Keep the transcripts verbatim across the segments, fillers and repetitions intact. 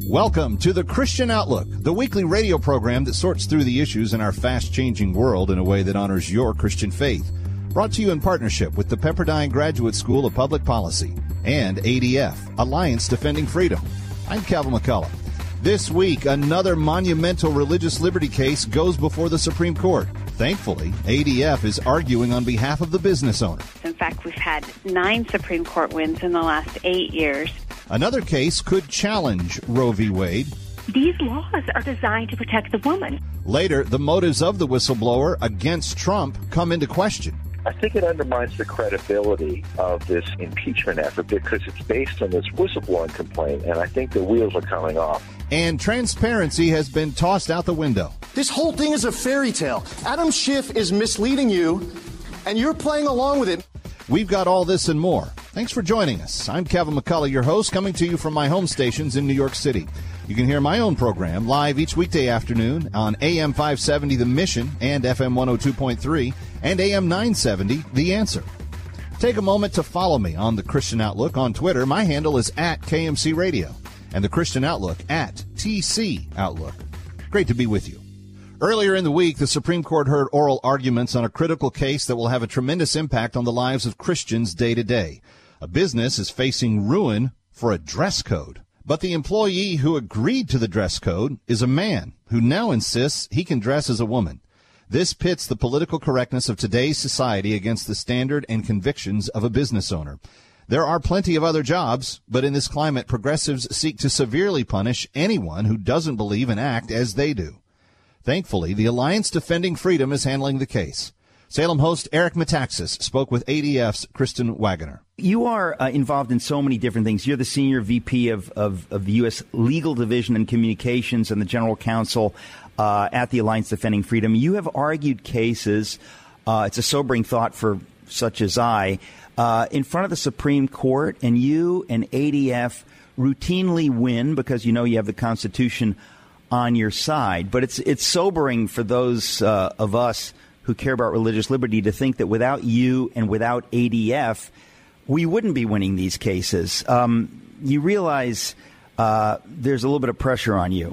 Welcome to the Christian Outlook, the weekly radio program that sorts through the issues in our fast-changing world in a way that honors your Christian faith. Brought to you in partnership with the Pepperdine Graduate School of Public Policy and A D F, Alliance Defending Freedom. I'm Calvin McCullough. This week, another monumental religious liberty case goes before the Supreme Court. Thankfully, A D F is arguing on behalf of the business owner. In fact, we've had nine Supreme Court wins in the last eight years. Another case could challenge Roe v. Wade. These laws are designed to protect the woman. Later, the motives of the whistleblower against Trump come into question. I think it undermines the credibility of this impeachment effort because it's based on this whistleblowing complaint, and I think the wheels are coming off. And transparency has been tossed out the window. This whole thing is a fairy tale. Adam Schiff is misleading you, and you're playing along with it. We've got all this and more. Thanks for joining us. I'm Calvin McCullough, your host, coming to you from my home stations in New York City. You can hear my own program live each weekday afternoon on A M five seventy The Mission and F M one oh two point three and A M nine seventy The Answer. Take a moment to follow me on the Christian Outlook on Twitter. My handle is at K M C Radio and the Christian Outlook at T C Outlook. Great to be with you. Earlier in the week, the Supreme Court heard oral arguments on a critical case that will have a tremendous impact on the lives of Christians day to day. A business is facing ruin for a dress code. But the employee who agreed to the dress code is a man who now insists he can dress as a woman. This pits the political correctness of today's society against the standard and convictions of a business owner. There are plenty of other jobs, but in this climate, progressives seek to severely punish anyone who doesn't believe and act as they do. Thankfully, the Alliance Defending Freedom is handling the case. Salem host Eric Metaxas spoke with A D F's Kristen Wagoner. You are uh, involved in so many different things. You're the senior V P of, of, of the U S Legal Division and Communications and the General Counsel uh, at the Alliance Defending Freedom. You have argued cases, uh, it's a sobering thought for such as I, uh, in front of the Supreme Court, and you and A D F routinely win because you know you have the Constitution on your side. But it's it's sobering for those uh, of us who care about religious liberty to think that without you and without A D F, we wouldn't be winning these cases. Um, you realize uh, there's a little bit of pressure on you.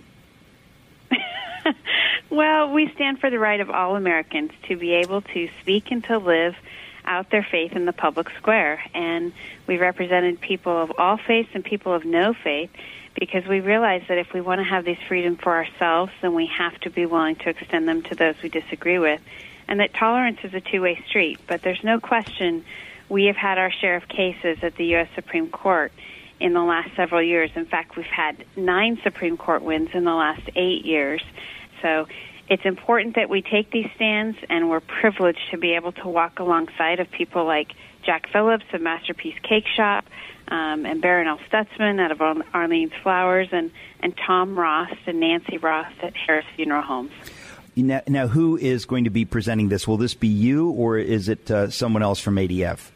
Well, we stand for the right of all Americans to be able to speak and to live out their faith in the public square. And we represented people of all faiths and people of no faith because we realize that if we want to have these freedoms for ourselves, then we have to be willing to extend them to those we disagree with. And that tolerance is a two-way street. But there's no question we have had our share of cases at the U S Supreme Court in the last several years. In fact, we've had nine Supreme Court wins in the last eight years. So it's important that we take these stands, and we're privileged to be able to walk alongside of people like Jack Phillips of Masterpiece Cake Shop, um, and Baron L. Stutzman out of Arlene's Flowers, and, and Tom Ross and Nancy Ross at Harris Funeral Homes. Now, now, who is going to be presenting this? Will this be you, or is it uh, someone else from A D F?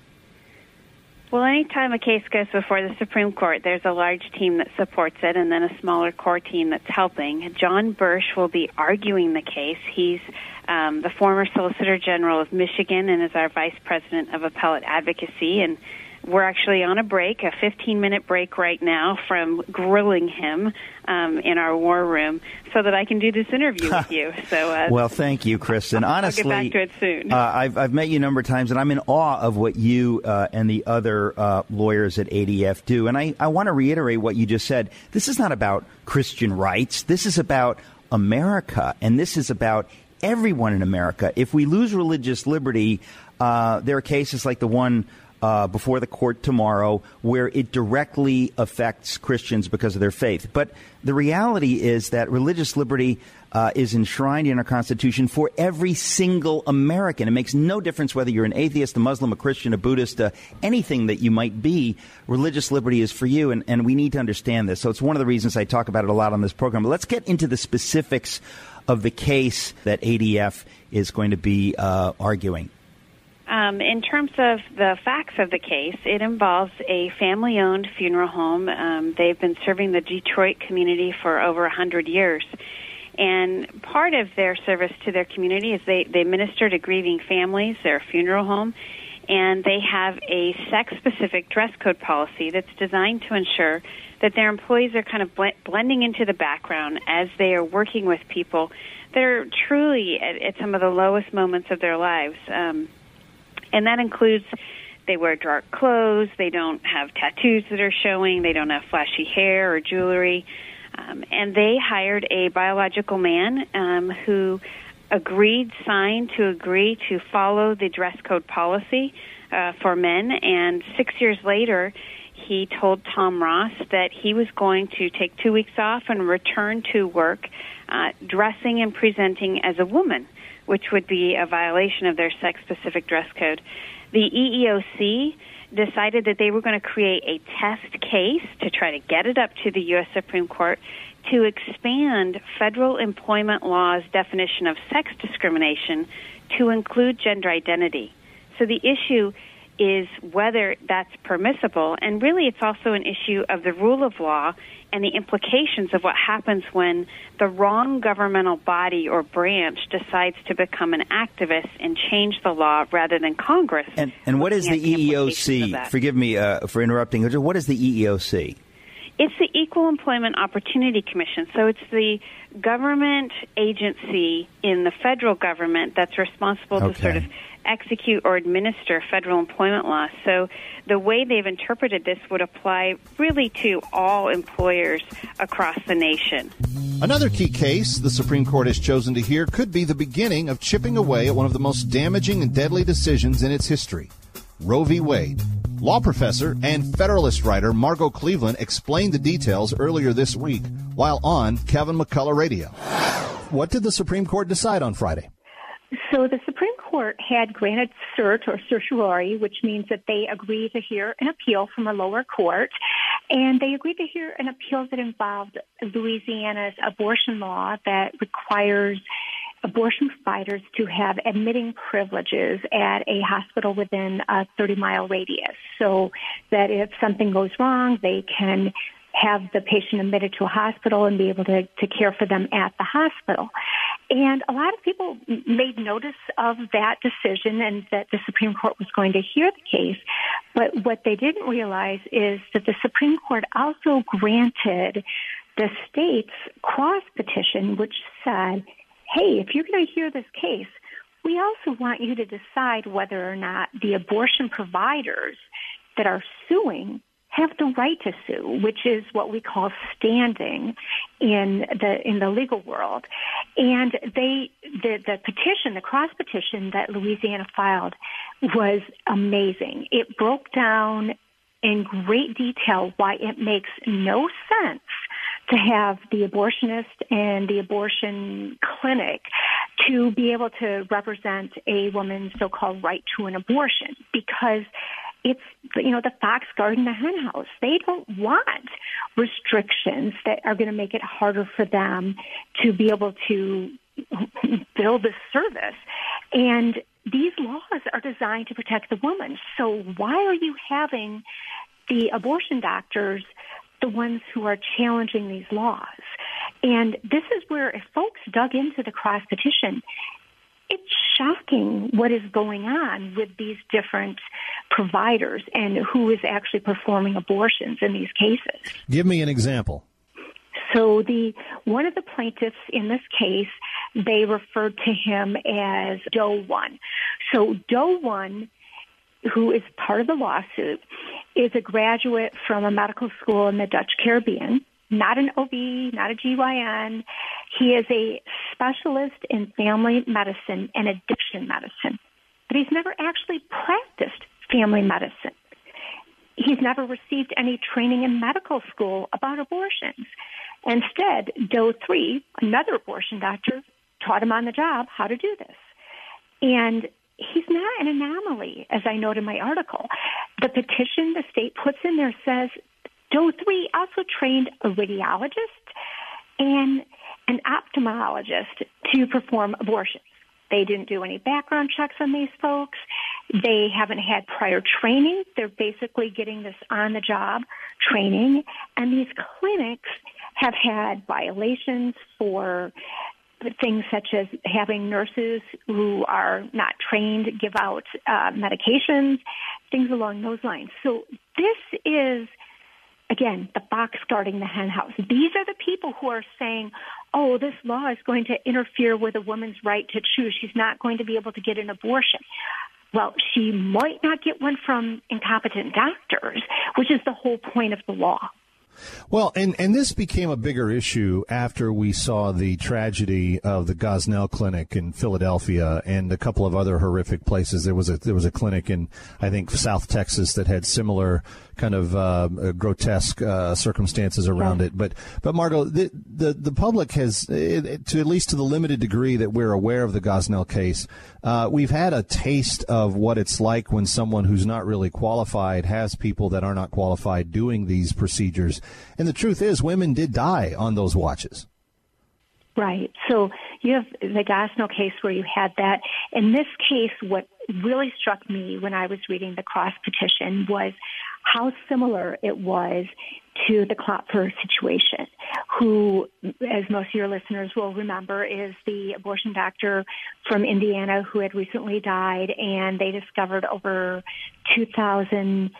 Well, anytime a case goes before the Supreme Court, there's a large team that supports it and then a smaller core team that's helping. John Birch will be arguing the case. He's um, the former Solicitor General of Michigan and is our Vice President of Appellate Advocacy. And we're actually on a break, a fifteen-minute break right now from grilling him um, in our war room so that I can do this interview with you. So, uh, well, thank you, Kristen. Honestly, I'll get back to it soon. Uh, I've, I've met you a number of times, and I'm in awe of what you uh, and the other uh, lawyers at A D F do. And I, I want to reiterate what you just said. This is not about Christian rights. This is about America, and this is about everyone in America. If we lose religious liberty, uh, there are cases like the one Uh, before the court tomorrow, where it directly affects Christians because of their faith. But the reality is that religious liberty uh, is enshrined in our Constitution for every single American. It makes no difference whether you're an atheist, a Muslim, a Christian, a Buddhist, uh, anything that you might be. Religious liberty is for you, and, and we need to understand this. So it's one of the reasons I talk about it a lot on this program. But let's get into the specifics of the case that A D F is going to be uh, arguing. Um, in terms of the facts of the case, it involves a family-owned funeral home. Um, they've been serving the Detroit community for over one hundred years. And part of their service to their community is they, they minister to grieving families, their funeral home. and they have a sex-specific dress code policy that's designed to ensure that their employees are kind of bl- blending into the background as they are working with people that are truly at, at some of the lowest moments of their lives. Um, and that includes they wear dark clothes, they don't have tattoos that are showing, they don't have flashy hair or jewelry. Um, and they hired a biological man um, who agreed, signed to agree to follow the dress code policy uh, for men. And six years later, he told Tom Ross that he was going to take two weeks off and return to work uh, dressing and presenting as a woman, which would be a violation of their sex-specific dress code. The E E O C decided that they were going to create a test case to try to get it up to the U S Supreme Court to expand federal employment law's definition of sex discrimination to include gender identity. So the issue is whether that's permissible, and really it's also an issue of the rule of law and the implications of what happens when the wrong governmental body or branch decides to become an activist and change the law rather than Congress. And, and what is the E E O C? Forgive me uh, for interrupting. What is the E E O C? It's the Equal Employment Opportunity Commission. So it's the government agency in the federal government that's responsible okay. to sort of execute or administer federal employment laws. So the way they've interpreted this would apply really to all employers across the nation. Another key case the Supreme Court has chosen to hear could be the beginning of chipping away at one of the most damaging and deadly decisions in its history, Roe v. Wade. Law professor and Federalist writer Margot Cleveland explained the details earlier this week while on Kevin McCullough Radio. What did the Supreme Court decide on Friday? So the Supreme Court had granted cert or certiorari, which means that they agreed to hear an appeal from a lower court, and they agreed to hear an appeal that involved Louisiana's abortion law that requires abortion providers to have admitting privileges at a hospital within a thirty-mile radius, so that if something goes wrong, they can have the patient admitted to a hospital and be able to, to care for them at the hospital. And a lot of people made notice of that decision and that the Supreme Court was going to hear the case. But what they didn't realize is that the Supreme Court also granted the state's cross petition, which said, hey, if you're going to hear this case, we also want you to decide whether or not the abortion providers that are suing have the right to sue, which is what we call standing in the in the legal world. And they the, the petition, the cross petition that Louisiana filed was amazing. It broke down in great detail why it makes no sense to have the abortionist and the abortion clinic to be able to represent a woman's so-called right to an abortion, because it's, you know, the fox guarding the hen house. They don't want restrictions that are going to make it harder for them to be able to build this service. And these laws are designed to protect the woman. So why are you having the abortion doctors the ones who are challenging these laws? And this is where, if folks dug into the cross petition, it's shocking what is going on with these different providers and who is actually performing abortions in these cases. Give me an example. So the one of the plaintiffs in this case, they referred to him as Doe One. So Doe One, who is part of the lawsuit, is a graduate from a medical school in the Dutch Caribbean, not an O B, not a G Y N. He is a specialist in family medicine and addiction medicine, but he's never actually practiced family medicine. He's never received any training in medical school about abortions. Instead, Doe Three, another abortion doctor, taught him on the job how to do this. And he's not an anomaly, as I note in my article. The petition the state puts in there says Doe Three also trained a radiologist and an ophthalmologist to perform abortions. They didn't do any background checks on these folks. They haven't had prior training. They're basically getting this on-the-job training. And these clinics have had violations for things such as having nurses who are not trained give out uh, medications, things along those lines. So this is, again, the fox guarding the hen house. These are the people who are saying, oh, this law is going to interfere with a woman's right to choose. She's not going to be able to get an abortion. Well, she might not get one from incompetent doctors, which is the whole point of the law. Well, and, and this became a bigger issue after we saw the tragedy of the Gosnell Clinic in Philadelphia and a couple of other horrific places. There was a there was a clinic in, I think, South Texas that had similar kind of uh, grotesque uh, circumstances around it. But, but Margot, the, the, the public has, to at least to the limited degree that we're aware of the Gosnell case, uh, we've had a taste of what it's like when someone who's not really qualified has people that are not qualified doing these procedures. And the truth is, women did die on those watches. Right. So you have the Gosnell case where you had that. In this case, what really struck me when I was reading the cross petition was how similar it was to the Klopfer situation, who, as most of your listeners will remember, is the abortion doctor from Indiana who had recently died, and they discovered over two thousand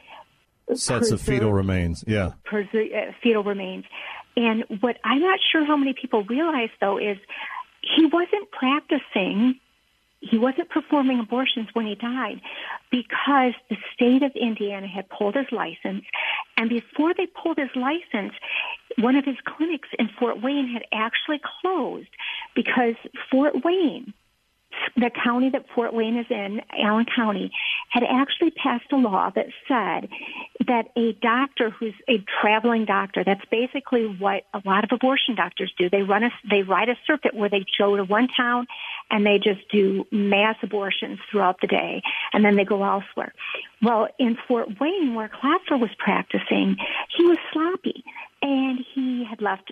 sets of fetal remains. Yeah. Pers- uh, fetal remains. And what I'm not sure how many people realize, though, is he wasn't practicing, he wasn't performing abortions when he died because the state of Indiana had pulled his license. And before they pulled his license, one of his clinics in Fort Wayne had actually closed because Fort Wayne, the county that Fort Wayne is in, Allen County, had actually passed a law that said that a doctor who's a traveling doctor, that's basically what a lot of abortion doctors do. They run a, they ride a circuit where they go to one town and they just do mass abortions throughout the day, and then they go elsewhere. Well, in Fort Wayne, where Klopfer was practicing, he was sloppy, and he had left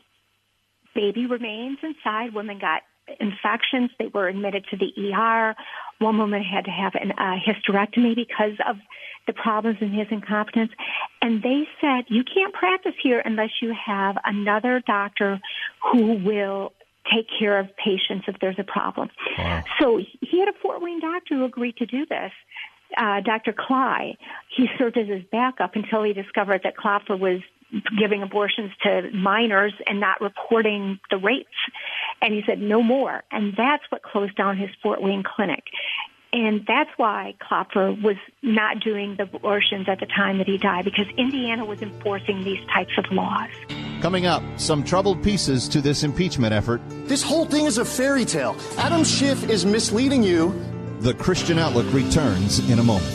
baby remains inside. Women got infections. They were admitted to the E R. One woman had to have a uh, hysterectomy because of the problems in his incompetence. And they said, you can't practice here unless you have another doctor who will take care of patients if there's a problem. Wow. So he had a Fort Wayne doctor who agreed to do this. Uh, Doctor Cly, he served as his backup until he discovered that Klopfer was giving abortions to minors and not reporting the rates. And he said, no more. And that's what closed down his Fort Wayne clinic. And that's why Klopfer was not doing the abortions at the time that he died, because Indiana was enforcing these types of laws. Coming up, some troubled pieces to this impeachment effort. This whole thing is a fairy tale. Adam Schiff is misleading you. The Christian Outlook returns in a moment.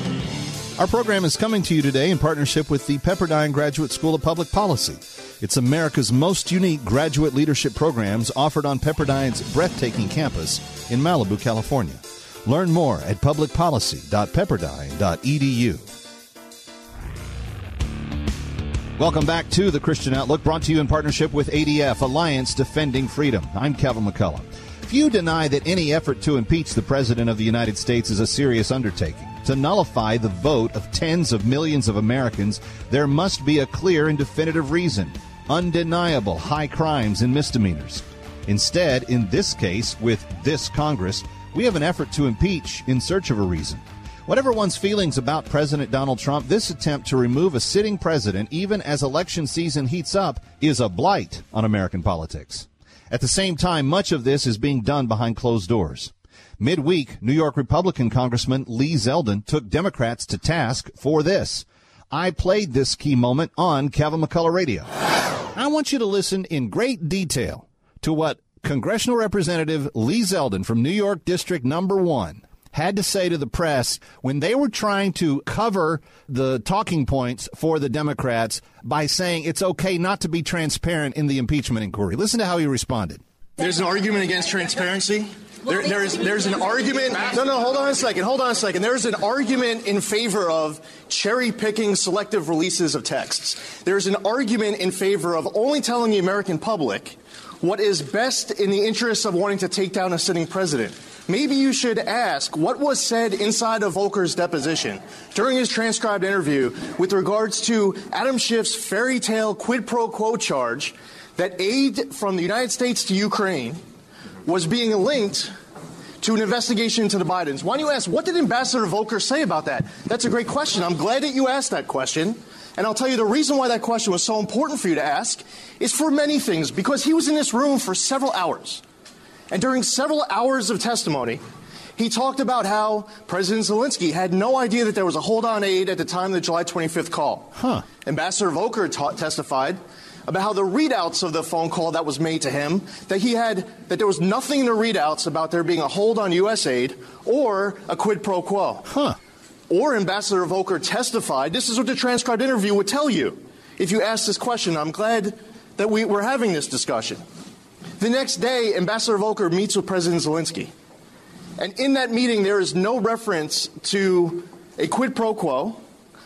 Our program is coming to you today in partnership with the Pepperdine Graduate School of Public Policy. It's America's most unique graduate leadership programs offered on Pepperdine's breathtaking campus in Malibu, California. Learn more at public policy dot pepperdine dot e d u. Welcome back to the Christian Outlook, brought to you in partnership with A D F, Alliance Defending Freedom. I'm Kevin McCullough. Few deny that any effort to impeach the President of the United States is a serious undertaking. To nullify the vote of tens of millions of Americans, there must be a clear and definitive reason: undeniable high crimes and misdemeanors. Instead, in this case, with this Congress, we have an effort to impeach in search of a reason. Whatever one's feelings about President Donald Trump, this attempt to remove a sitting president, even as election season heats up, is a blight on American politics. At the same time, much of this is being done behind closed doors. Midweek, New York Republican Congressman Lee Zeldin took Democrats to task for this. I played this key moment on Kevin McCullough Radio. I want you to listen in great detail to what Congressional Representative Lee Zeldin from New York District Number One had to say to the press when they were trying to cover the talking points for the Democrats by saying it's okay not to be transparent in the impeachment inquiry. Listen to how he responded. There's an argument against transparency. There, there's, there's an argument. No, no, hold on a second. Hold on a second. There's an argument in favor of cherry-picking selective releases of texts. There's an argument in favor of only telling the American public what is best in the interests of wanting to take down a sitting president. Maybe you should ask what was said inside of Volker's deposition during his transcribed interview with regards to Adam Schiff's fairy tale quid pro quo charge that aid from the United States to Ukraine was being linked to an investigation into the Bidens. Why don't you ask, what did Ambassador Volker say about that? That's a great question. I'm glad that you asked that question. And I'll tell you the reason why that question was so important for you to ask is for many things, because he was in this room for several hours. And during several hours of testimony, he talked about how President Zelensky had no idea that there was a hold-on aid at the time of the July twenty-fifth call. Huh. Ambassador Volker ta- testified about how the readouts of the phone call that was made to him, that he had, that there was nothing in the readouts about there being a hold on U S aid or a quid pro quo. Huh. Or Ambassador Volker testified, this is what the transcribed interview would tell you if you asked this question. I'm glad that we were having this discussion. The next day, Ambassador Volker meets with President Zelensky. And in that meeting, there is no reference to a quid pro quo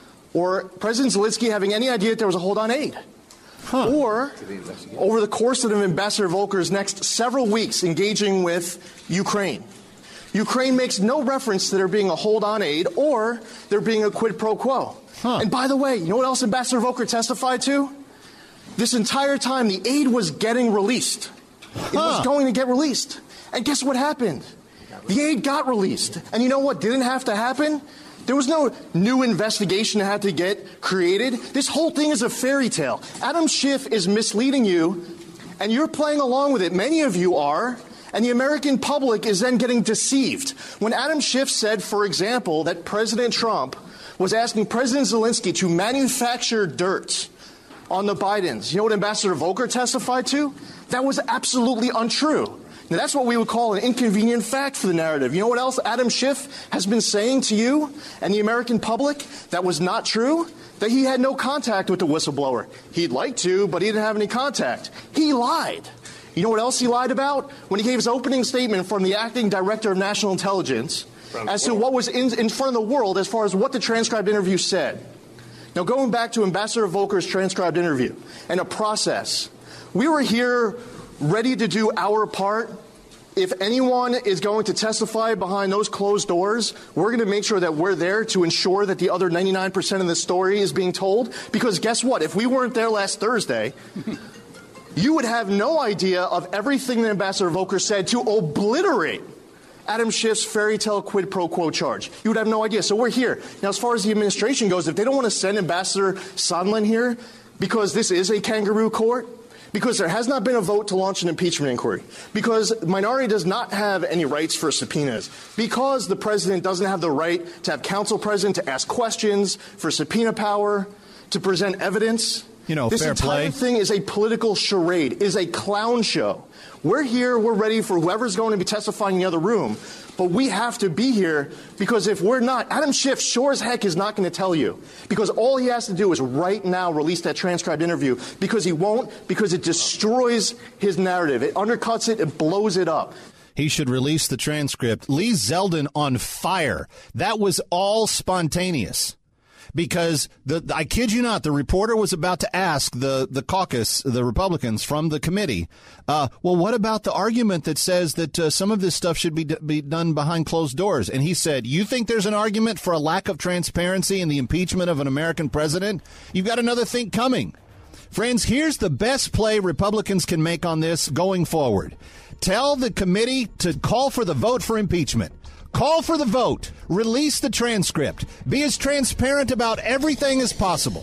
or President Zelensky having any idea that there was a hold on aid. Huh. Or, over the course of Ambassador Volker's next several weeks engaging with Ukraine, Ukraine makes no reference to there being a hold-on aid or there being a quid pro quo. Huh. And by the way, you know what else Ambassador Volker testified to? This entire time, the aid was getting released. Huh. It was going to get released. And guess what happened? The aid got released. And you know what didn't have to happen? There was no new investigation that had to get created. This whole thing is a fairy tale. Adam Schiff is misleading you, and you're playing along with it. Many of you are, and the American public is then getting deceived. When Adam Schiff said, for example, that President Trump was asking President Zelensky to manufacture dirt on the Bidens, you know what Ambassador Volker testified to? That was absolutely untrue. Now, that's what we would call an inconvenient fact for the narrative. You know what else Adam Schiff has been saying to you and the American public that was not true? That he had no contact with the whistleblower. He'd like to, but he didn't have any contact. He lied. You know what else he lied about? When he gave his opening statement from the acting director of national intelligence as to what was in, in front of the world as far as what the transcribed interview said. Now, going back to Ambassador Volker's transcribed interview and a process, we were here ready to do our part. If anyone is going to testify behind those closed doors, we're going to make sure that we're there to ensure that the other ninety-nine percent of the story is being told. Because guess what? If we weren't there last Thursday, you would have no idea of everything that Ambassador Volker said to obliterate Adam Schiff's fairy tale quid pro quo charge. You would have no idea. So we're here. Now, as far as the administration goes, if they don't want to send Ambassador Sondland here because this is a kangaroo court, because there has not been a vote to launch an impeachment inquiry, because the minority does not have any rights for subpoenas, because the president doesn't have the right to have counsel present to ask questions, for subpoena power, to present evidence. You know, this fair entire play. thing is a political charade, is a clown show. We're here, we're ready for whoever's going to be testifying in the other room, but we have to be here because if we're not, Adam Schiff sure as heck is not going to tell you, because all he has to do is right now release that transcribed interview, because he won't, because it destroys his narrative. It undercuts it, it blows it up. He should release the transcript. Lee Zeldin on fire. That was all spontaneous. Because, the, I kid you not, the reporter was about to ask the, the caucus, the Republicans from the committee, uh, well, what about the argument that says that uh, some of this stuff should be, d- be done behind closed doors? And he said, you think there's an argument for a lack of transparency in the impeachment of an American president? You've got another thing coming. Friends, here's the best play Republicans can make on this going forward. Tell the committee to call for the vote for impeachment. Call for the vote. Release the transcript. Be as transparent about everything as possible.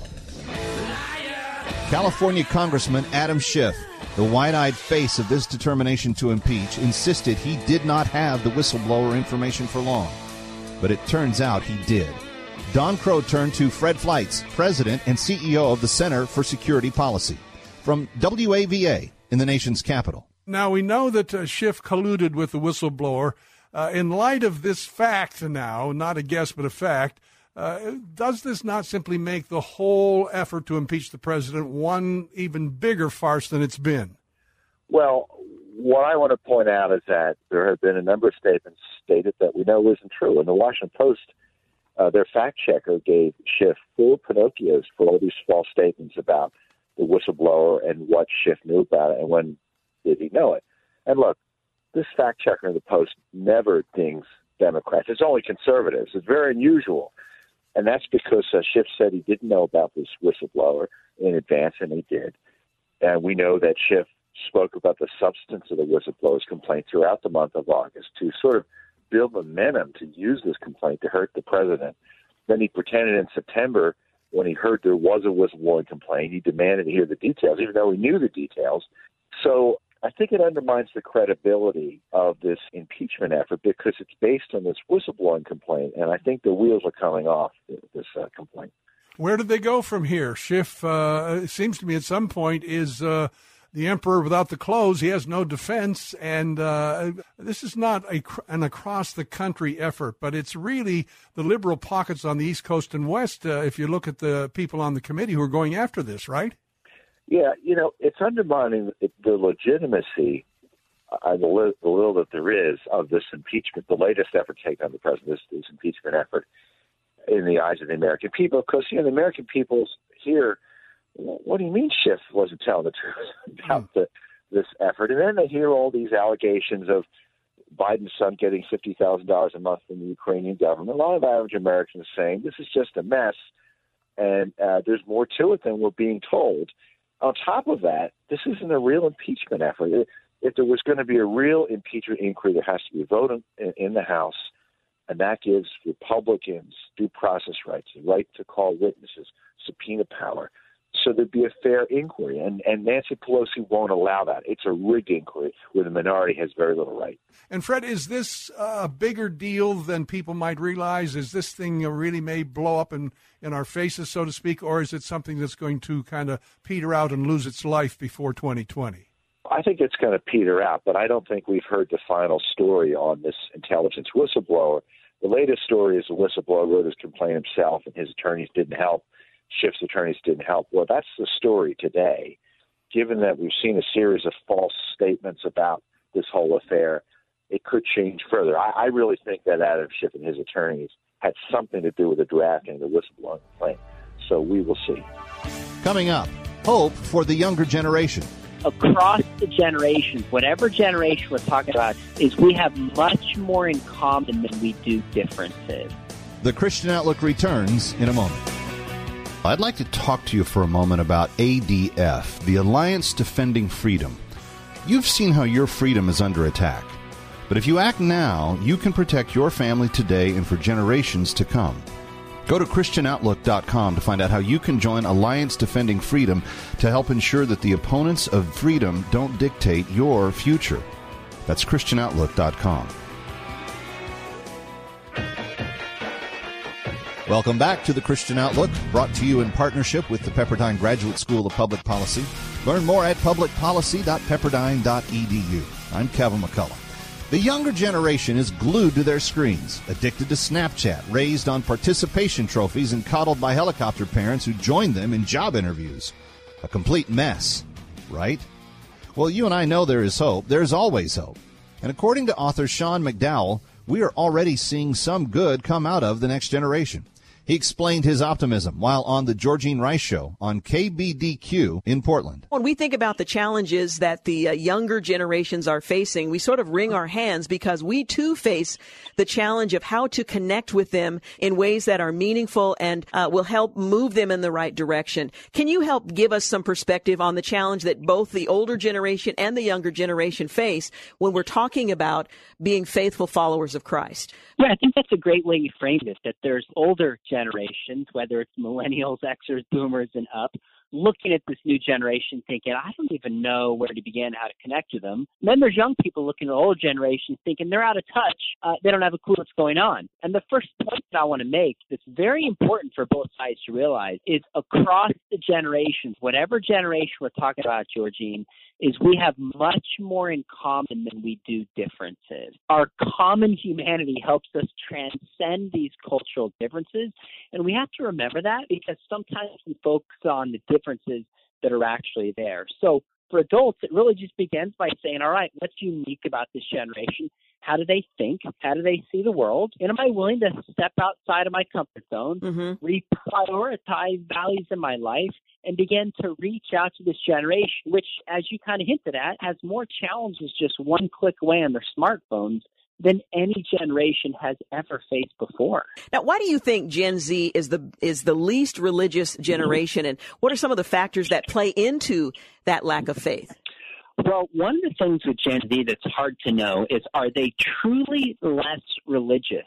California Congressman Adam Schiff, the wide-eyed face of this determination to impeach, insisted he did not have the whistleblower information for long. But it turns out he did. Don Crow turned to Fred Fleitz, president and C E O of the Center for Security Policy, from W A V A in the nation's capital. Now, we know that uh, Schiff colluded with the whistleblower. Uh, in light of this fact now, not a guess but a fact, uh, does this not simply make the whole effort to impeach the president one even bigger farce than it's been? Well, what I want to point out is that there have been a number of statements stated that we know isn't true. In the Washington Post, uh, their fact checker gave Schiff full Pinocchios for all these false statements about the whistleblower and what Schiff knew about it and when did he know it. And look, this fact checker in the Post never dings Democrats. It's only conservatives. It's very unusual. And that's because uh, Schiff said he didn't know about this whistleblower in advance, and he did. And we know that Schiff spoke about the substance of the whistleblower's complaint throughout the month of August to sort of build momentum to use this complaint to hurt the president. Then he pretended in September, when he heard there was a whistleblowing complaint, he demanded to hear the details, even though he knew the details. So I think it undermines the credibility of this impeachment effort because it's based on this whistleblowing complaint, and I think the wheels are coming off this uh, complaint. Where did they go from here? Schiff, uh, it seems to me at some point, is uh, the emperor without the clothes. He has no defense, and uh, this is not a, an across-the-country effort, but it's really the liberal pockets on the East Coast and West, uh, if you look at the people on the committee who are going after this, right? Yeah, you know, it's undermining the legitimacy, uh, the, li- the little that there is, of this impeachment, the latest effort taken on the president, this, this impeachment effort, in the eyes of the American people. Because, you know, the American people hear, what do you mean Schiff wasn't telling the truth about the, this effort? And then they hear all these allegations of Biden's son getting fifty thousand dollars a month from the Ukrainian government. A lot of average Americans are saying this is just a mess, and uh, there's more to it than we're being told. On top of that, this isn't a real impeachment effort. If there was going to be a real impeachment inquiry, there has to be a vote in, in the House, and that gives Republicans due process rights, the right to call witnesses, subpoena power. So there'd be a fair inquiry, and, and Nancy Pelosi won't allow that. It's a rigged inquiry where the minority has very little right. And, Fred, is this a bigger deal than people might realize? Is this thing really may blow up in, in our faces, so to speak, or is it something that's going to kind of peter out and lose its life before twenty twenty? I think it's going to peter out, but I don't think we've heard the final story on this intelligence whistleblower. The latest story is the whistleblower wrote his complaint himself, and his attorneys didn't help. Schiff's attorneys didn't help. Well, that's the story today. Given that we've seen a series of false statements about this whole affair, it could change further. I, I really think that Adam Schiff and his attorneys had something to do with the drafting of the whistleblowing complaint. So we will see. Coming up, hope for the younger generation. Across the generations, whatever generation we're talking about, is we have much more in common than we do differences. The Christian Outlook returns in a moment. I'd like to talk to you for a moment about A D F, the Alliance Defending Freedom. You've seen how your freedom is under attack. But if you act now, you can protect your family today and for generations to come. Go to Christian Outlook dot com to find out how you can join Alliance Defending Freedom to help ensure that the opponents of freedom don't dictate your future. That's Christian Outlook dot com. Welcome back to the Christian Outlook, brought to you in partnership with the Pepperdine Graduate School of Public Policy. Learn more at public policy dot pepperdine dot e d u. I'm Kevin McCullough. The younger generation is glued to their screens, addicted to Snapchat, raised on participation trophies, and coddled by helicopter parents who join them in job interviews. A complete mess, right? Well, you and I know there is hope. There's always hope. And according to author Sean McDowell, we are already seeing some good come out of the next generation. He explained his optimism while on the Georgene Rice Show on K B D Q in Portland. When we think about the challenges that the uh, younger generations are facing, we sort of wring our hands because we too face the challenge of how to connect with them in ways that are meaningful and uh, will help move them in the right direction. Can you help give us some perspective on the challenge that both the older generation and the younger generation face when we're talking about being faithful followers of Christ? Yeah, I think that's a great way you framed it, that there's older generations, whether it's millennials, Xers, boomers, and up, looking at this new generation thinking, I don't even know where to begin, how to connect to them. And then there's young people looking at the old generation thinking they're out of touch. Uh, they don't have a clue what's going on. And the first point that I want to make that's very important for both sides to realize is across the generations, whatever generation we're talking about, Georgene, is we have much more in common than we do differences. Our common humanity helps us transcend these cultural differences, and we have to remember that because sometimes we focus on the differences that are actually there. So for adults, it really just begins by saying, all right, what's unique about this generation? How do they think? How do they see the world? And am I willing to step outside of my comfort zone, mm-hmm. reprioritize values in my life, and begin to reach out to this generation, which, as you kind of hinted at, has more challenges just one click away on their smartphones than any generation has ever faced before. Now, why do you think Gen Z is the is the least religious generation, and what are some of the factors that play into that lack of faith? Well, one of the things with Gen Z that's hard to know is, are they truly less religious,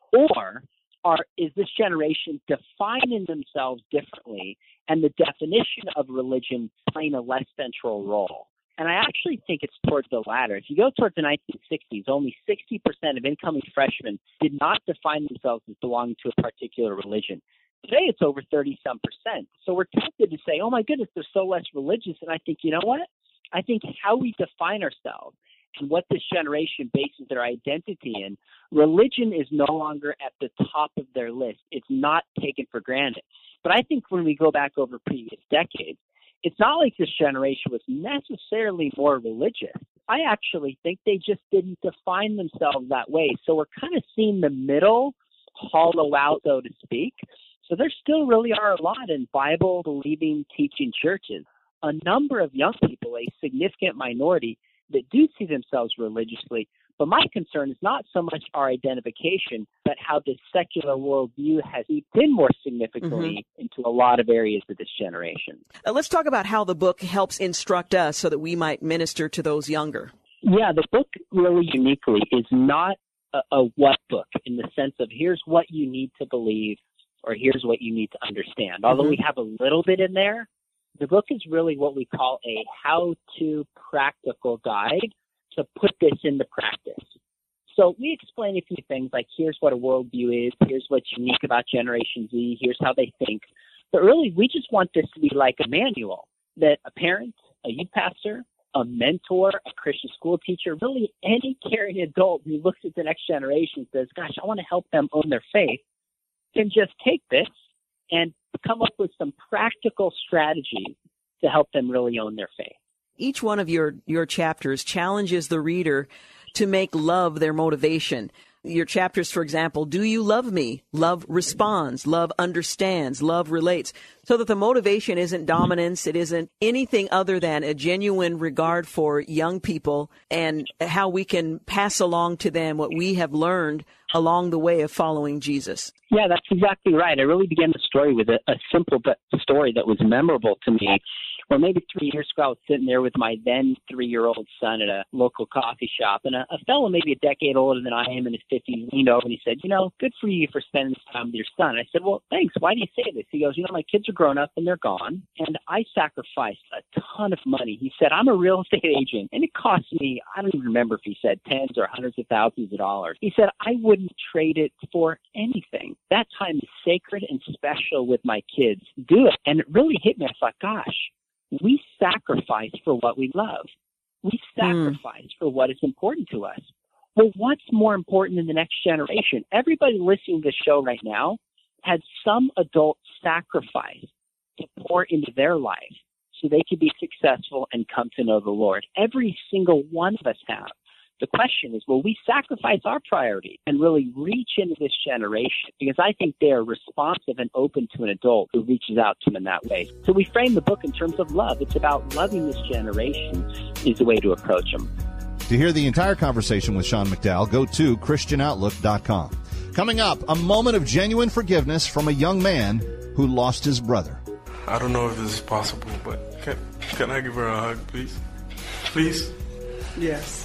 or are is this generation defining themselves differently and the definition of religion playing a less central role? And I actually think it's towards the latter. If you go towards the nineteen sixties, only sixty percent of incoming freshmen did not define themselves as belonging to a particular religion. Today, it's over thirty-some percent. So we're tempted to say, oh, my goodness, they're so less religious. And I think, you know what? I think how we define ourselves and what this generation bases their identity in, religion is no longer at the top of their list. It's not taken for granted. But I think when we go back over previous decades, it's not like this generation was necessarily more religious. I actually think they just didn't define themselves that way. So we're kind of seeing the middle hollow out, so to speak. So there still really are a lot in Bible-believing, teaching churches. A number of young people, a significant minority, that do see themselves religiously. But my concern is not so much our identification, but how the secular worldview has seeped in more significantly mm-hmm. into a lot of areas of this generation. Uh, let's talk about how the book helps instruct us so that we might minister to those younger. Yeah, the book really uniquely is not a, a what book in the sense of here's what you need to believe or here's what you need to understand. Although mm-hmm. we have a little bit in there, the book is really what we call a how-to practical guide to put this into practice. So we explain a few things like here's what a worldview is, here's what's unique about Generation Z, here's how they think. But really, we just want this to be like a manual that a parent, a youth pastor, a mentor, a Christian school teacher, really any caring adult who looks at the next generation and says, gosh, I want to help them own their faith, can just take this and come up with some practical strategies to help them really own their faith. Each one of your, your chapters challenges the reader to make love their motivation. Your chapters, for example, do you love me? Love responds, love understands, love relates. So that the motivation isn't dominance, it isn't anything other than a genuine regard for young people and how we can pass along to them what we have learned along the way of following Jesus. Yeah, that's exactly right. I really began the story with a, a simple but story that was memorable to me. Well, maybe three years ago, I was sitting there with my then three-year-old son at a local coffee shop, and a, a fellow maybe a decade older than I am in his fifties leaned over and he said, you know, good for you for spending this time with your son. I said, well, thanks. Why do you say this? He goes, you know, my kids are grown up and they're gone, and I sacrificed a ton of money. He said, I'm a real estate agent, and it cost me, I don't even remember if he said tens or hundreds of thousands of dollars. He said, I wouldn't trade it for anything. That time is sacred and special with my kids. Do it. And it really hit me. I thought, gosh, we sacrifice for what we love. We sacrifice mm. for what is important to us. Well, what's more important in the next generation? Everybody listening to this show right now had some adult sacrifice to pour into their life so they could be successful and come to know the Lord. Every single one of us have. The question is, will we sacrifice our priority and really reach into this generation? Because I think they are responsive and open to an adult who reaches out to them in that way. So we frame the book in terms of love. It's about loving this generation is the way to approach them. To hear the entire conversation with Sean McDowell, go to Christian Outlook dot com. Coming up, a moment of genuine forgiveness from a young man who lost his brother. I don't know if this is possible, but can, can I give her a hug, please? Please? Yes.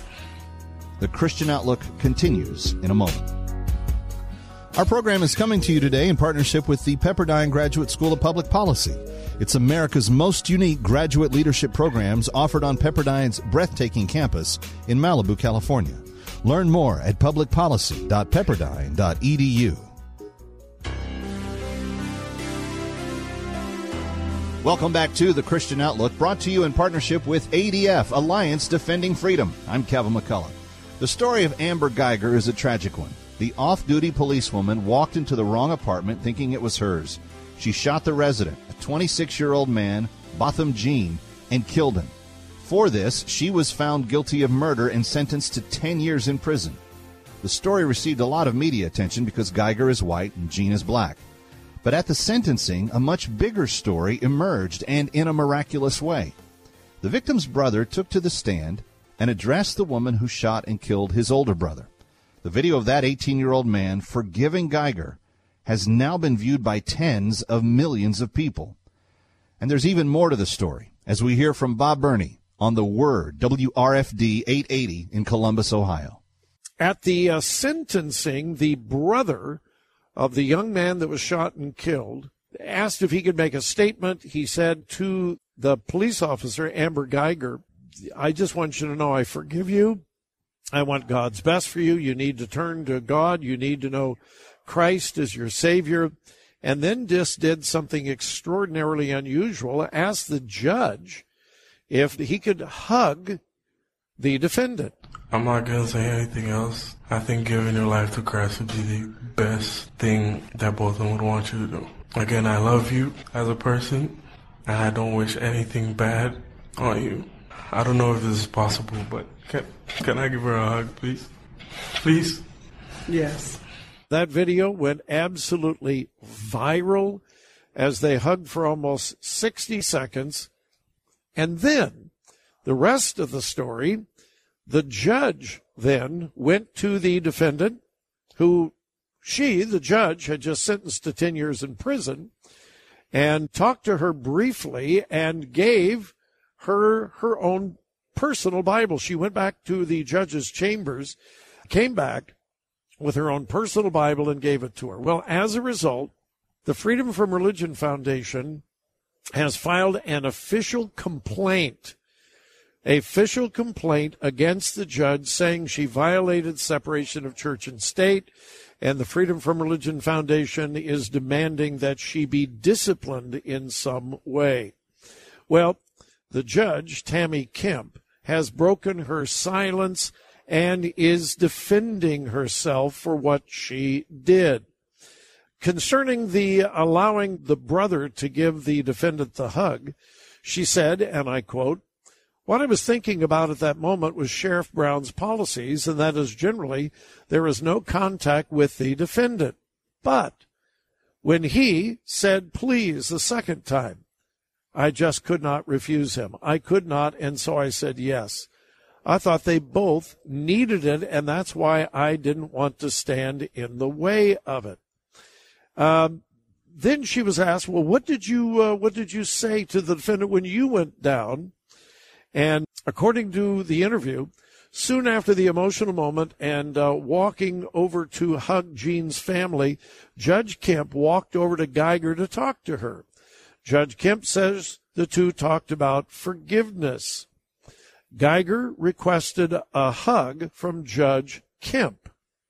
The Christian Outlook continues in a moment. Our program is coming to you today in partnership with the Pepperdine Graduate School of Public Policy. It's America's most unique graduate leadership programs offered on Pepperdine's breathtaking campus in Malibu, California. Learn more at public policy dot pepperdine dot e d u. Welcome back to The Christian Outlook, brought to you in partnership with A D F, Alliance Defending Freedom. I'm Kevin McCullough. The story of Amber Geiger is a tragic one. The off-duty policewoman walked into the wrong apartment thinking it was hers. She shot the resident, a twenty-six-year-old man, Botham Jean, and killed him. For this, she was found guilty of murder and sentenced to ten years in prison. The story received a lot of media attention because Geiger is white and Jean is black. But at the sentencing, a much bigger story emerged, and in a miraculous way. The victim's brother took to the stand and addressed the woman who shot and killed his older brother. The video of that eighteen-year-old man forgiving Geiger has now been viewed by tens of millions of people. And there's even more to the story, as we hear from Bob Burney, on the Word, W R F D eight eighty in Columbus, Ohio. At the uh, sentencing, the brother of the young man that was shot and killed asked if he could make a statement. He said to the police officer, Amber Geiger, I just want you to know I forgive you. I want God's best for you. You need to turn to God. You need to know Christ is your Savior. And then just did something extraordinarily unusual, asked the judge if he could hug the defendant. I'm not going to say anything else. I think giving your life to Christ would be the best thing that both of them would want you to do. Again, I love you as a person, and I don't wish anything bad on you. I don't know if this is possible, but can, can I give her a hug, please? Please? Yes. That video went absolutely viral as they hugged for almost sixty seconds. And then the rest of the story, the judge then went to the defendant, who she, the judge, had just sentenced to ten years in prison, and talked to her briefly and gave her her own personal Bible. She went back to the judge's chambers, came back with her own personal Bible and gave it to her. Well, as a result, the Freedom from Religion Foundation has filed an official complaint, a official complaint against the judge saying she violated separation of church and state, and the Freedom from Religion Foundation is demanding that she be disciplined in some way. Well, the judge, Tammy Kemp, has broken her silence and is defending herself for what she did. Concerning the allowing the brother to give the defendant the hug, she said, and I quote, "What I was thinking about at that moment was Sheriff Brown's policies, and that is generally there is no contact with the defendant. But when he said please the second time, I just could not refuse him. I could not, and so I said yes. I thought they both needed it, and that's why I didn't want to stand in the way of it." Um, then she was asked, well, what did you uh, what did you say to the defendant when you went down? And according to the interview, soon after the emotional moment and uh, walking over to hug Jean's family, Judge Kemp walked over to Geiger to talk to her. Judge Kemp says the two talked about forgiveness. Geiger requested a hug from Judge Kemp.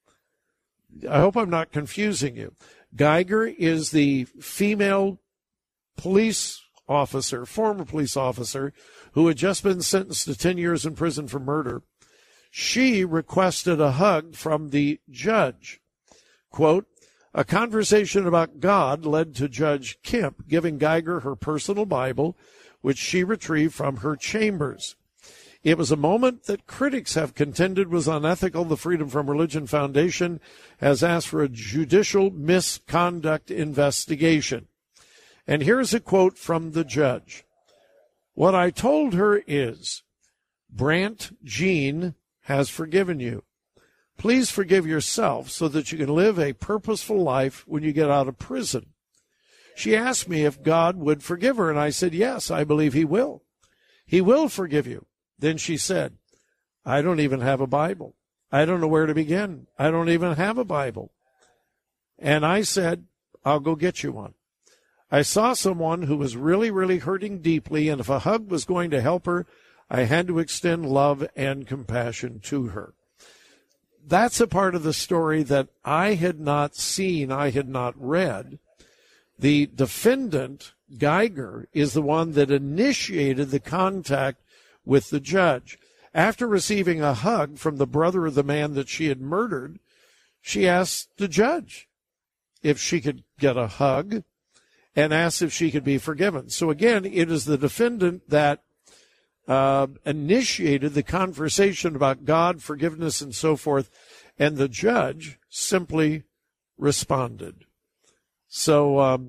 I hope I'm not confusing you. Geiger is the female police officer, former police officer, who had just been sentenced to ten years in prison for murder. She requested a hug from the judge. Quote, "A conversation about God led to Judge Kemp giving Geiger her personal Bible, which she retrieved from her chambers. It was a moment that critics have contended was unethical. The Freedom from Religion Foundation has asked for a judicial misconduct investigation." And here's a quote from the judge. "What I told her is, Brant Jean has forgiven you. Please forgive yourself so that you can live a purposeful life when you get out of prison. She asked me if God would forgive her, and I said, yes, I believe he will. He will forgive you. Then she said, I don't even have a Bible. I don't know where to begin. I don't even have a Bible. And I said, I'll go get you one. I saw someone who was really, really hurting deeply, and if a hug was going to help her, I had to extend love and compassion to her." That's a part of the story that I had not seen, I had not read. The defendant, Geiger, is the one that initiated the contact with the judge. After receiving a hug from the brother of the man that she had murdered, she asked the judge if she could get a hug and asked if she could be forgiven. So again, it is the defendant that uh, initiated the conversation about God, forgiveness, and so forth, and the judge simply responded. So um,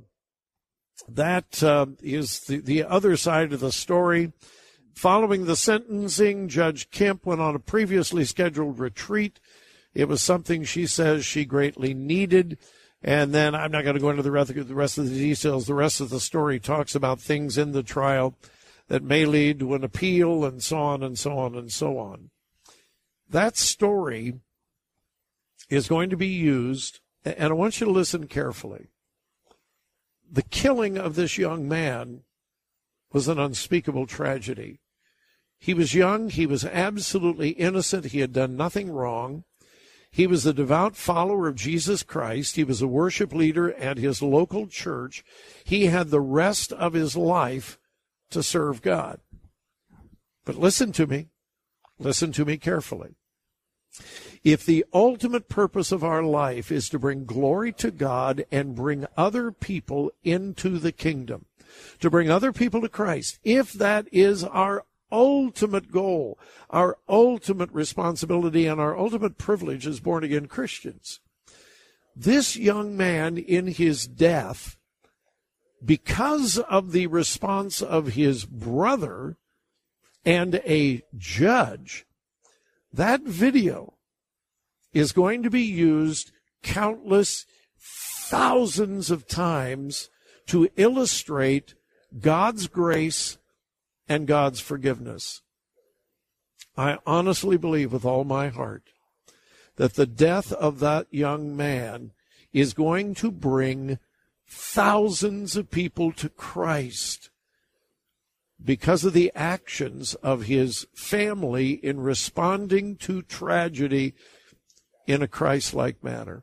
that uh, is the, the other side of the story. Following the sentencing, Judge Kemp went on a previously scheduled retreat. It was something she says she greatly needed. And then I'm not going to go into the rest of the details. The rest of the story talks about things in the trial that may lead to an appeal and so on and so on and so on. That story is going to be used, and I want you to listen carefully. The killing of this young man was an unspeakable tragedy. He was young. He was absolutely innocent. He had done nothing wrong. He was a devout follower of Jesus Christ. He was a worship leader at his local church. He had the rest of his life to serve God. But listen to me. Listen to me carefully. If the ultimate purpose of our life is to bring glory to God and bring other people into the kingdom, to bring other people to Christ, if that is our ultimate goal, our ultimate responsibility, and our ultimate privilege as born-again Christians, this young man in his death, because of the response of his brother and a judge, that video is going to be used countless thousands of times to illustrate God's grace and God's forgiveness. I honestly believe with all my heart that the death of that young man is going to bring thousands of people to Christ because of the actions of his family in responding to tragedy in a Christ-like manner.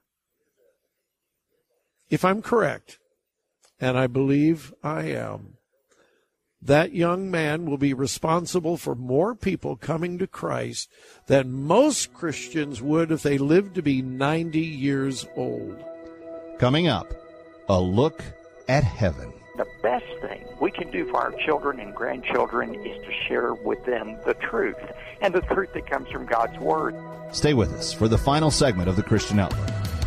If I'm correct, and I believe I am, that young man will be responsible for more people coming to Christ than most Christians would if they lived to be ninety years old. Coming up, a look at heaven. The best thing we can do for our children and grandchildren is to share with them the truth, and the truth that comes from God's Word. Stay with us for the final segment of the Christian Outlook.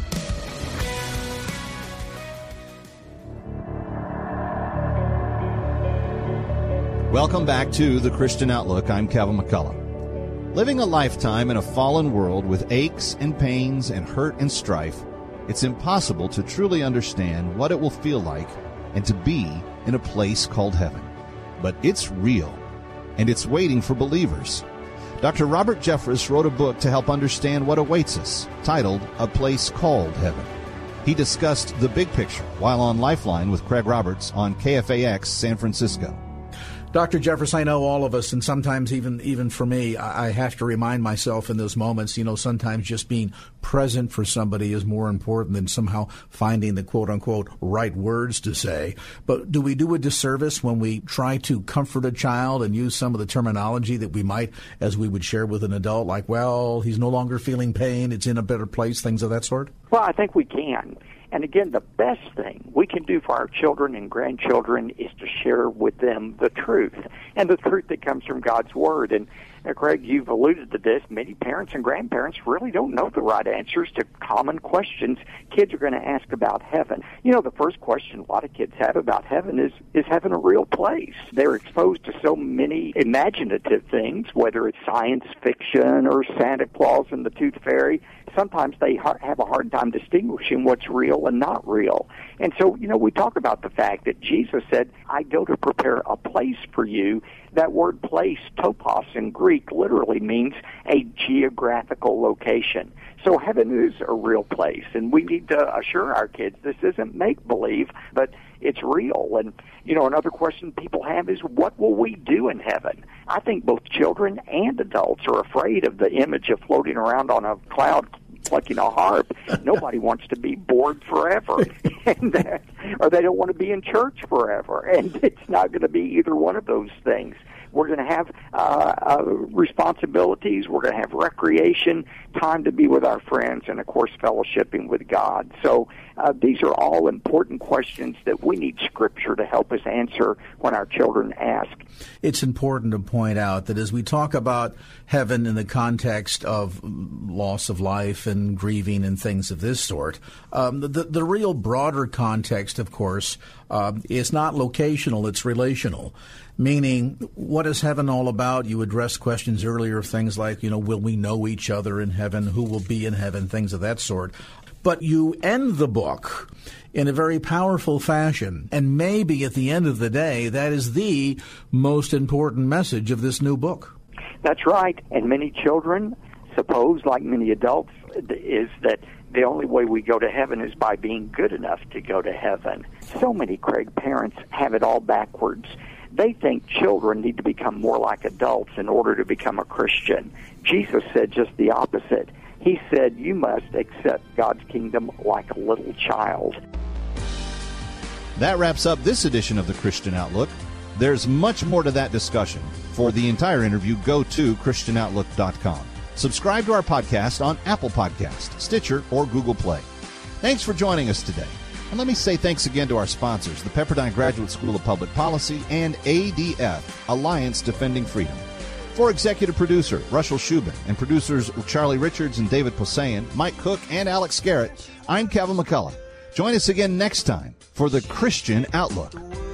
Welcome back to the Christian Outlook. I'm Kevin McCullough. Living a lifetime in a fallen world with aches and pains and hurt and strife, it's impossible to truly understand what it will feel like and to be in a place called heaven. But it's real, and it's waiting for believers. Doctor Robert Jeffress wrote a book to help understand what awaits us, titled A Place Called Heaven. He discussed the big picture while on Lifeline with Craig Roberts on K F A X San Francisco. Doctor Jeffress, I know all of us, and sometimes even even for me, I have to remind myself in those moments, you know, sometimes just being present for somebody is more important than somehow finding the quote-unquote right words to say. But do we do a disservice when we try to comfort a child and use some of the terminology that we might, as we would share with an adult, like, well, he's no longer feeling pain, it's in a better place, things of that sort? Well, I think we can. And again, the best thing we can do for our children and grandchildren is to share with them the truth, and the truth that comes from God's Word. And uh, Craig, you've alluded to this. Many parents and grandparents really don't know the right answers to common questions kids are going to ask about heaven. You know, the first question a lot of kids have about heaven is, is heaven a real place? They're exposed to so many imaginative things, whether it's science fiction or Santa Claus and the Tooth Fairy. Sometimes they ha- have a hard time distinguishing what's real and not real. And so, you know, we talk about the fact that Jesus said, I go to prepare a place for you. That word place, topos in Greek, literally means a geographical location. So heaven is a real place, and we need to assure our kids this isn't make-believe, but it's real. And, you know, another question people have is, what will we do in heaven? I think both children and adults are afraid of the image of floating around on a cloud plucking a harp. Nobody wants to be bored forever, and uh, or they don't want to be in church forever, and it's not going to be either one of those things. We're going to have uh, uh, responsibilities. We're going to have recreation, time to be with our friends, and, of course, fellowshipping with God. So uh, these are all important questions that we need Scripture to help us answer when our children ask. It's important to point out that as we talk about heaven in the context of loss of life and grieving and things of this sort, um, the, the real broader context, of course, uh, is not locational, it's relational. Meaning, what is heaven all about? You addressed questions earlier of things like, you know, will we know each other in heaven? Who will be in heaven? Things of that sort. But you end the book in a very powerful fashion. And maybe at the end of the day, that is the most important message of this new book. That's right. And many children suppose, like many adults, is that the only way we go to heaven is by being good enough to go to heaven. So many, Craig, parents have it all backwards. They think children need to become more like adults in order to become a Christian. Jesus said just the opposite. He said, you must accept God's kingdom like a little child. That wraps up this edition of the Christian Outlook. There's much more to that discussion. For the entire interview, go to Christian Outlook dot com. Subscribe to our podcast on Apple Podcast, Stitcher, or Google Play. Thanks for joining us today. And let me say thanks again to our sponsors, the Pepperdine Graduate School of Public Policy and A D F, Alliance Defending Freedom. For executive producer Russell Shubin and producers Charlie Richards and David Poseyan, Mike Cook, and Alex Garrett, I'm Kevin McCullough. Join us again next time for the Christian Outlook.